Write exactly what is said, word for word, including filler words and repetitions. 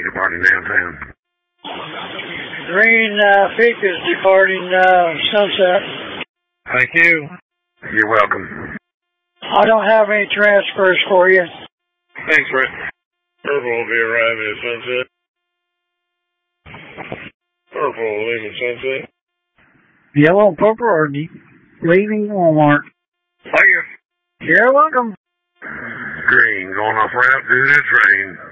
departing downtown. Green uh, Peak is departing uh, Sunset. Thank you. You're welcome. I don't have any transfers for you. Thanks, Rick. Purple will be arriving at Sunset. Purple leaving Sunset. Yellow and purple are leaving Walmart. Thank you. You're welcome. Green going off route due to train.